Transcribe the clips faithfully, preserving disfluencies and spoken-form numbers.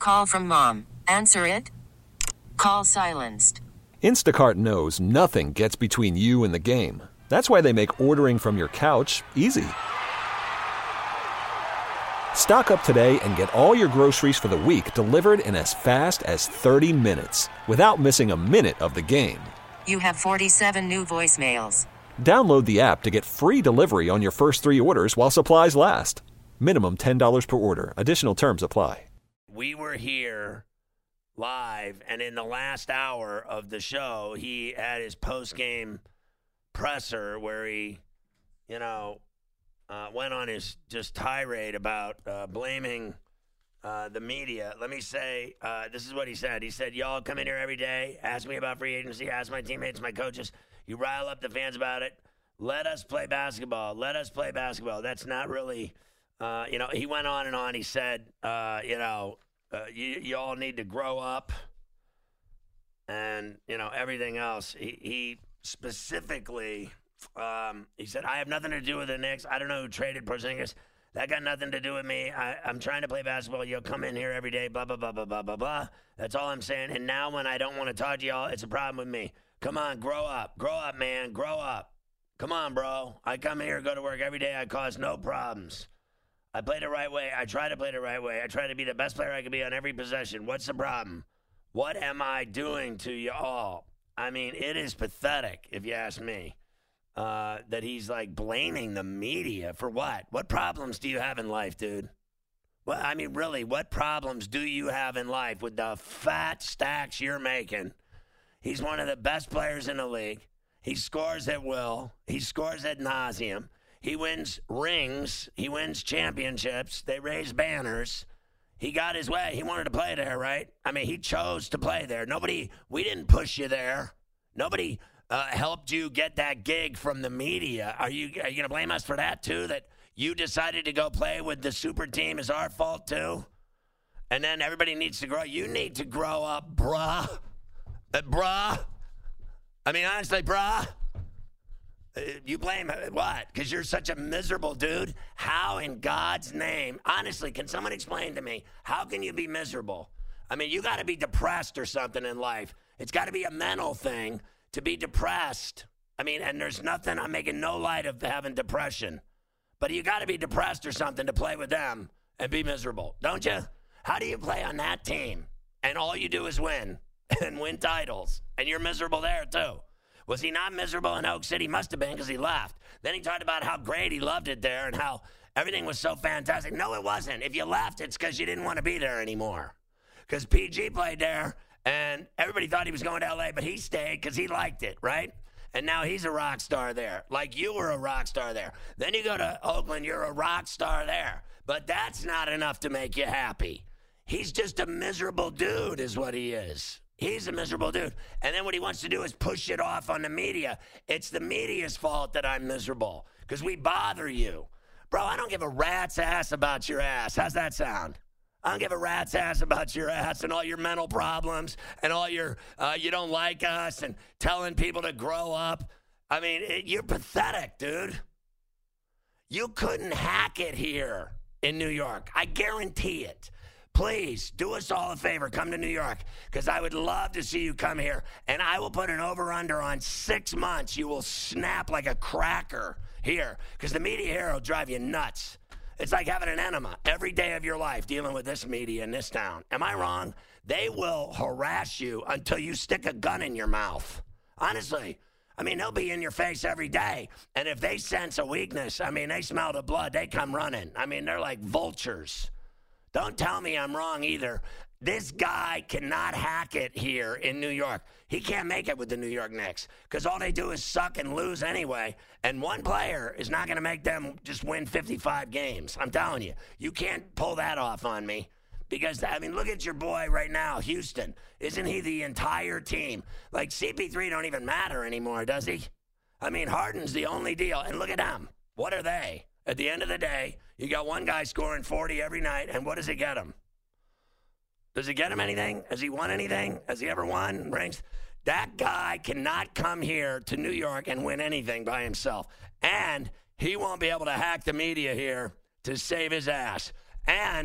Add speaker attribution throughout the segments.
Speaker 1: Call from mom. Answer it. Call silenced.
Speaker 2: Instacart knows nothing gets between you and the game. That's why they make ordering from your couch easy. Stock up today and get all your groceries for the week delivered in as fast as thirty minutes without missing a minute of the game.
Speaker 1: You have forty-seven new voicemails.
Speaker 2: Download the app to get free delivery on your first three orders while supplies last. Minimum ten dollars per order. Additional terms apply.
Speaker 3: We were here live, and in the last hour of the show, he had his post-game presser where he, you know, uh, went on his just tirade about uh, blaming uh, the media. Let me say, uh, this is what he said. He said, y'all come in here every day, ask me about free agency, ask my teammates, my coaches. You rile up the fans about it. Let us play basketball. Let us play basketball. That's not really, uh, you know, he went on and on. He said, uh, you know, uh, you, you all need to grow up and, you know, everything else. He, he specifically, um, he said, I have nothing to do with the Knicks. I don't know who traded Porzingis. That got nothing to do with me. I, I'm trying to play basketball. You'll come in here every day, blah, blah, blah, blah, blah, blah, blah. That's all I'm saying. And now when I don't want to talk to y'all, it's a problem with me. Come on, grow up. Grow up, man. Grow up. Come on, bro. I come here, go to work every day. I cause no problems. I play the right way. I try to play the right way. I try to be the best player I can be on every possession. What's the problem? What am I doing to you all? I mean, it is pathetic, if you ask me, uh, that he's, like, blaming the media for what? What problems do you have in life, dude? Well, I mean, really, what problems do you have in life with the fat stacks you're making? He's one of the best players in the league. He scores at will. He scores ad nauseum. He wins rings. He wins championships. They raise banners. He got his way. He wanted to play there, right? I mean, he chose to play there. Nobody, we didn't push you there. Nobody uh, helped you get that gig from the media. Are you, are you going to blame us for that, too, that you decided to go play with the super team is our fault, too? And then everybody needs to grow. You need to grow up, bruh. Uh, bruh. I mean, honestly, bruh. Uh, you blame what? Because you're such a miserable dude? How in God's name? Honestly, can someone explain to me, how can you be miserable? I mean, you got to be depressed or something in life. It's got to be a mental thing to be depressed. I mean, and there's nothing, I'm making no light of having depression. But you got to be depressed or something to play with them and be miserable, don't you? How do you play on that team and all you do is win and win titles and you're miserable there too? Was he not miserable in Oak City? Must have been because he left. Then he talked about how great he loved it there and how everything was so fantastic. No, it wasn't. If you left, it's because you didn't want to be there anymore. Because P G played there and everybody thought he was going to L A, but he stayed because he liked it, right? And now he's a rock star there, like you were a rock star there. Then you go to Oakland, you're a rock star there. But that's not enough to make you happy. He's just a miserable dude is what he is. He's a miserable dude. And then what he wants to do is push it off on the media. It's the media's fault that I'm miserable because we bother you. Bro, I don't give a rat's ass about your ass. How's that sound? I don't give a rat's ass about your ass and all your mental problems and all your, uh, you don't like us and telling people to grow up. I mean, it, you're pathetic, dude. You couldn't hack it here in New York. I guarantee it. Please, do us all a favor. Come to New York because I would love to see you come here. And I will put an over-under on six months. You will snap like a cracker here because the media here will drive you nuts. It's like having an enema every day of your life dealing with this media in this town. Am I wrong? They will harass you until you stick a gun in your mouth. Honestly. I mean, they'll be in your face every day. And if they sense a weakness, I mean, they smell the blood, they come running. I mean, they're like vultures. Don't tell me I'm wrong either. This guy cannot hack it here in New York. He can't make it with the New York Knicks because all they do is suck and lose anyway. And one player is not going to make them just win fifty-five games. I'm telling you, you can't pull that off on me. Because, I mean, look at your boy right now, Houston. Isn't he the entire team? Like, C P three don't even matter anymore, does he? I mean, Harden's the only deal. And look at them. What are they? At the end of the day, you got one guy scoring forty every night, and what does it get him? Does it get him anything? Has he won anything? Has he ever won rings? That guy cannot come here to New York and win anything by himself. And he won't be able to hack the media here to save his ass. And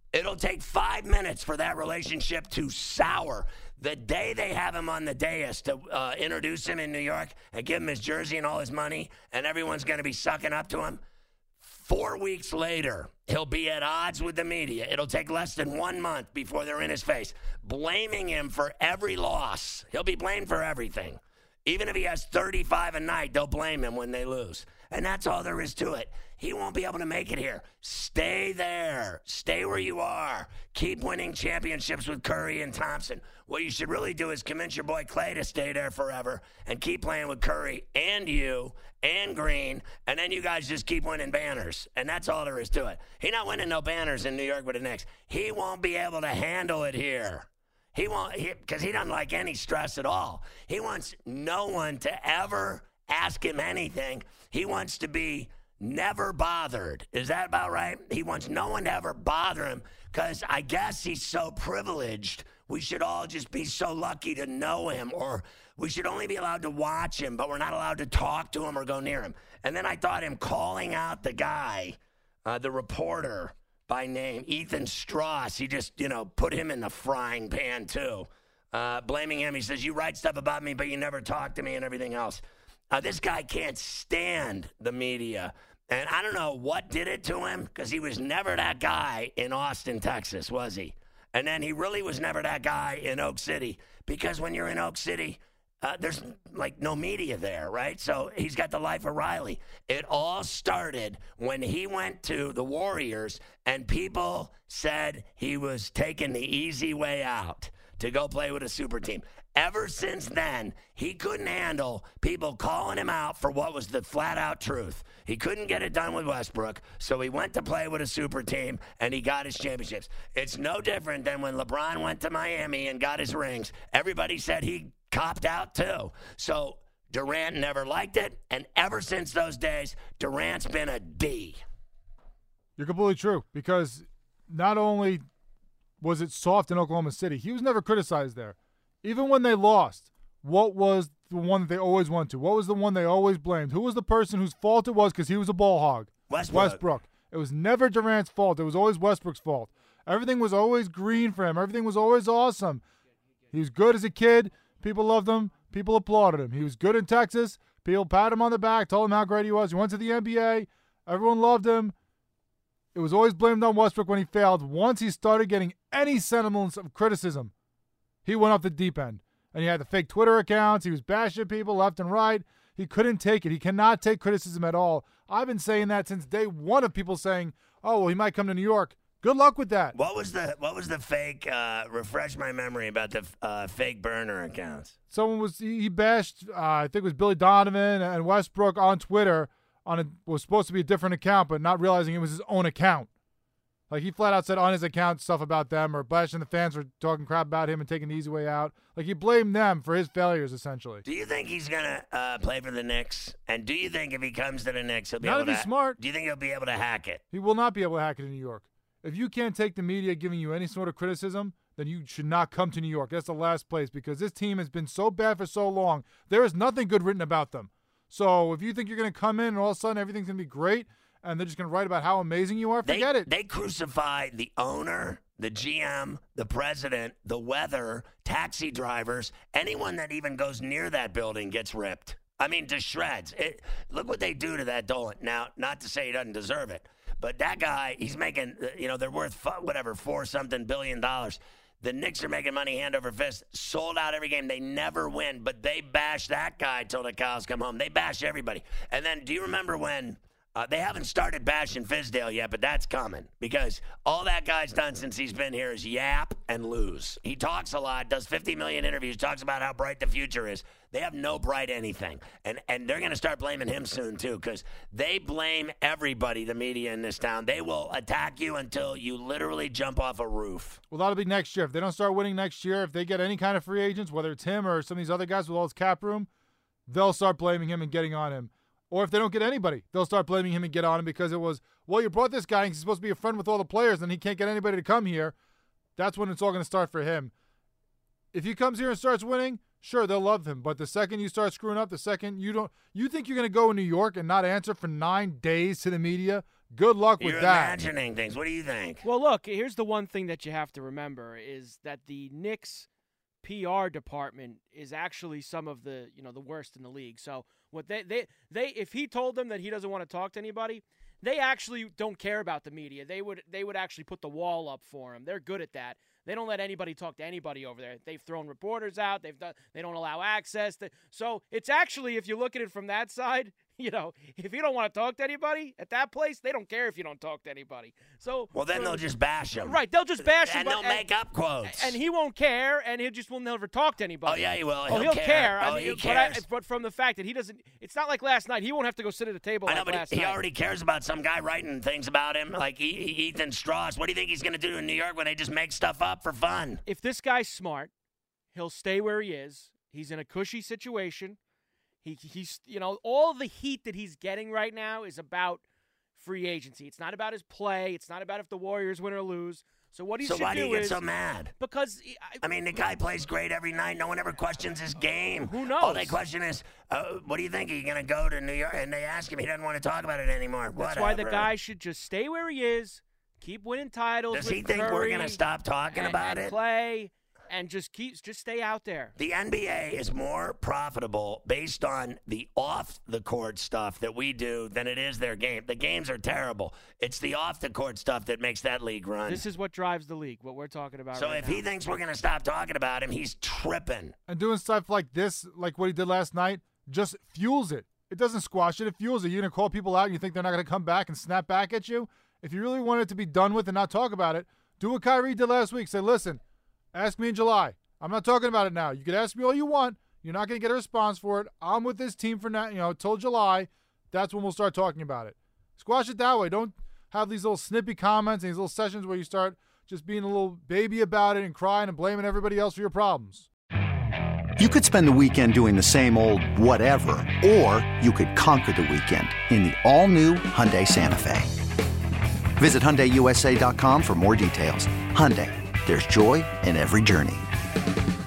Speaker 3: It'll take five minutes for that relationship to sour. The day they have him on the dais to uh, introduce him in New York and give him his jersey and all his money, and everyone's going to be sucking up to him, four weeks later, he'll be at odds with the media. It'll take less than one month before they're in his face, blaming him for every loss. He'll be blamed for everything. Even if he has thirty-five a night, they'll blame him when they lose. And that's all there is to it. He won't be able to make it here. Stay there. Stay where you are. Keep winning championships with Curry and Thompson. What you should really do is convince your boy Clay to stay there forever and keep playing with Curry and you and Green, and then you guys just keep winning banners. And that's all there is to it. He's not winning no banners in New York with the Knicks. He won't be able to handle it here. He won't, because he, he doesn't like any stress at all. He wants no one to ever ask him anything. He wants to be never bothered. Is that about right? He wants no one to ever bother him because I guess he's so privileged. We should all just be so lucky to know him, or we should only be allowed to watch him, but we're not allowed to talk to him or go near him. And then I thought him calling out the guy, uh, the reporter by name, Ethan Strauss, he just, you know, put him in the frying pan too, uh, blaming him. He says, you write stuff about me, but you never talk to me and everything else. Uh, this guy can't stand the media. And I don't know what did it to him, because he was never that guy in Austin, Texas, was he? And then he really was never that guy in Oak City, because when you're in Oak City, uh, there's like no media there, right? So he's got the life of Riley. It all started when he went to the Warriors and people said he was taking the easy way out to go play with a super team. Ever since then, he couldn't handle people calling him out for what was the flat-out truth. He couldn't get it done with Westbrook, so he went to play with a super team, and he got his championships. It's no different than when LeBron went to Miami and got his rings. Everybody said he copped out, too. So Durant never liked it, and ever since those days, Durant's been a D.
Speaker 4: You're completely true, because not only was it soft in Oklahoma City, he was never criticized there. Even when they lost, what was the one that they always went to? What was the one they always blamed? Who was the person whose fault it was because he was a ball hog?
Speaker 3: Westbrook.
Speaker 4: Westbrook. It was never Durant's fault. It was always Westbrook's fault. Everything was always green for him. Everything was always awesome. He was good as a kid. People loved him. People applauded him. He was good in Texas. People patted him on the back, told him how great he was. He went to the N B A. Everyone loved him. It was always blamed on Westbrook when he failed. Once he started getting any semblance of criticism, he went off the deep end. And he had the fake Twitter accounts. He was bashing people left and right. He couldn't take it. He cannot take criticism at all. I've been saying that since day one of people saying, oh, well, he might come to New York. Good luck with that.
Speaker 3: What was the what was the fake, uh, refresh my memory about the uh, fake burner accounts?
Speaker 4: Someone was, he, he bashed, uh, I think it was Billy Donovan and Westbrook on Twitter on a, was supposed to be a different account, but not realizing it was his own account. Like, he flat out said on his account stuff about them, or bashing the fans for talking crap about him and taking the easy way out. Like, he blamed them for his failures, essentially.
Speaker 3: Do you think he's going to uh, play for the Knicks? And do you think if he comes to the Knicks, he'll be
Speaker 4: Not
Speaker 3: able
Speaker 4: if
Speaker 3: to...
Speaker 4: he's smart.
Speaker 3: Do you think he'll be able to hack it?
Speaker 4: He will not be able to hack it in New York. If you can't take the media giving you any sort of criticism, then you should not come to New York. That's the last place, because this team has been so bad for so long. There is nothing good written about them. So if you think you're going to come in and all of a sudden everything's going to be great, and they're just going to write about how amazing you are, forget
Speaker 3: they,
Speaker 4: it.
Speaker 3: They crucify the owner, the G M, the president, the weather, taxi drivers. Anyone that even goes near that building gets ripped. I mean, to shreds. It, look what they do to that Dolan. Now, not to say he doesn't deserve it, but that guy, he's making, you know, they're worth, whatever, four-something billion dollars. The Knicks are making money hand over fist, sold out every game. They never win, but they bash that guy till the cows come home. They bash everybody. And then do you remember when... Uh, they haven't started bashing Fizdale yet, but that's coming, because all that guy's done since he's been here is yap and lose. He talks a lot, does fifty million interviews, talks about how bright the future is. They have no bright anything, and and they're going to start blaming him soon, too, because they blame everybody, the media in this town. They will attack you until you literally jump off a roof.
Speaker 4: Well, that'll be next year. If they don't start winning next year, if they get any kind of free agents, whether it's him or some of these other guys with all his cap room, they'll start blaming him and getting on him. Or if they don't get anybody, they'll start blaming him and get on him because it was, well, you brought this guy and he's supposed to be a friend with all the players and he can't get anybody to come here. That's when it's all going to start for him. If he comes here and starts winning, sure, they'll love him. But the second you start screwing up, the second you don't, you think you're going to go in New York and not answer for nine days to the media Good luck with
Speaker 3: You're
Speaker 4: that.
Speaker 3: imagining things. What do you think?
Speaker 5: Well, look, here's the one thing that you have to remember is that the Knicks P R department is actually some of the, you know, the worst in the league. So what they, they, they if he told them that he doesn't want to talk to anybody, they actually don't care about the media. They would they would actually put the wall up for him. They're good at that. They don't let anybody talk to anybody over there. They've thrown reporters out. They've done, they don't allow access. To, so it's actually, if you look at it from that side, you know, if you don't want to talk to anybody at that place, they don't care if you don't talk to anybody. So
Speaker 3: Well, then
Speaker 5: so,
Speaker 3: they'll just bash him.
Speaker 5: Right, they'll just bash him.
Speaker 3: And they'll
Speaker 5: but,
Speaker 3: make up quotes.
Speaker 5: And he won't care, and he just will never talk to anybody.
Speaker 3: Oh, yeah, he will.
Speaker 5: Oh,
Speaker 3: He'll
Speaker 5: he'll
Speaker 3: care.
Speaker 5: care.
Speaker 3: Oh,
Speaker 5: I mean,
Speaker 3: he
Speaker 5: but, I,
Speaker 3: cares.
Speaker 5: but from the fact that he doesn't, it's not like last night. He won't have to go sit at a table
Speaker 3: I know,
Speaker 5: like
Speaker 3: but
Speaker 5: last
Speaker 3: he, he
Speaker 5: night.
Speaker 3: already cares about some guy writing things about him, like e- e- Ethan Strauss. What do you think he's going to do in New York when they just make stuff up for fun?
Speaker 5: If this guy's smart, he'll stay where he is. He's in a cushy situation. He he's you know all the heat that he's getting right now is about free agency. It's not about his play. It's not about if the Warriors win or lose. So what he
Speaker 3: So
Speaker 5: should
Speaker 3: why do
Speaker 5: do
Speaker 3: you get
Speaker 5: is
Speaker 3: so mad?
Speaker 5: because I,
Speaker 3: I mean, the guy plays great every night. No one ever questions his game.
Speaker 5: Who knows?
Speaker 3: All they question is, uh, what do you think? Are you going to go to New York? And they ask him. He doesn't want to talk about it anymore.
Speaker 5: that's
Speaker 3: Whatever.
Speaker 5: why the guy should just stay where he is, keep winning titles.
Speaker 3: Does
Speaker 5: with
Speaker 3: he think
Speaker 5: Curry
Speaker 3: we're going to stop talking
Speaker 5: and,
Speaker 3: about
Speaker 5: and
Speaker 3: it?
Speaker 5: Clay, and just keep just stay out there.
Speaker 3: The N B A is more profitable based on the off-the-court stuff that we do than it is their game. The games are terrible. It's the off-the-court stuff that makes that league run.
Speaker 5: This is what drives the league. What we're talking about.
Speaker 3: so
Speaker 5: right
Speaker 3: if
Speaker 5: now.
Speaker 3: he thinks we're going to stop talking about him, he's tripping.
Speaker 4: And doing stuff like this, like what he did last night, just fuels it. It doesn't squash it. It fuels it. You're going to call people out and you think they're not going to come back and snap back at you? If you really want it to be done with and not talk about it, do what Kyrie did last week. Say, listen, ask me in July. I'm not talking about it now. You can ask me all you want. You're not going to get a response for it. I'm with this team for now, you know, till July. That's when we'll start talking about it. Squash it that way. Don't have these little snippy comments and these little sessions where you start just being a little baby about it and crying and blaming everybody else for your problems.
Speaker 6: You could spend the weekend doing the same old whatever, or you could conquer the weekend in the all-new Hyundai Santa Fe. Visit Hyundai U S A dot com for more details. Hyundai, there's joy in every journey.